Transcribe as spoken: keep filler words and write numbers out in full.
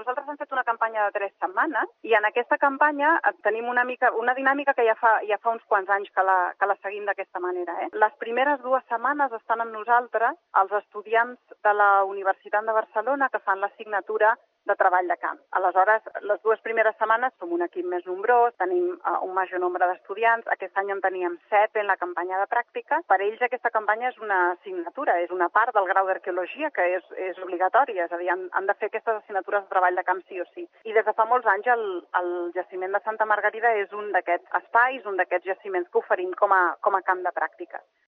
nosaltres hem fet una campanya de tres setmanes i en aquesta campanya tenim una mica una dinàmica que ja fa, ja fa uns quants anys que la, que la seguim d'aquesta manera. Eh? Les primeres dues setmanes estan amb nosaltres els estudiants de la Universitat de Barcelona que fan l'assignatura de treball de camp. Aleshores, les dues primeres setmanes som un equip més nombrós, tenim uh, un major nombre d'estudiants, aquest any en teníem set en la campanya de pràctica. Per ells aquesta campanya és una assignatura, és una part del grau d'arqueologia que és, és obligatòria, és a dir, han, han de fer aquestes assignatures de treball de camp sí o sí. I des de fa molts anys el, el jaciment de Santa Margarida és un d'aquests espais, un d'aquests jaciments que oferim com a, com a camp de pràctiques.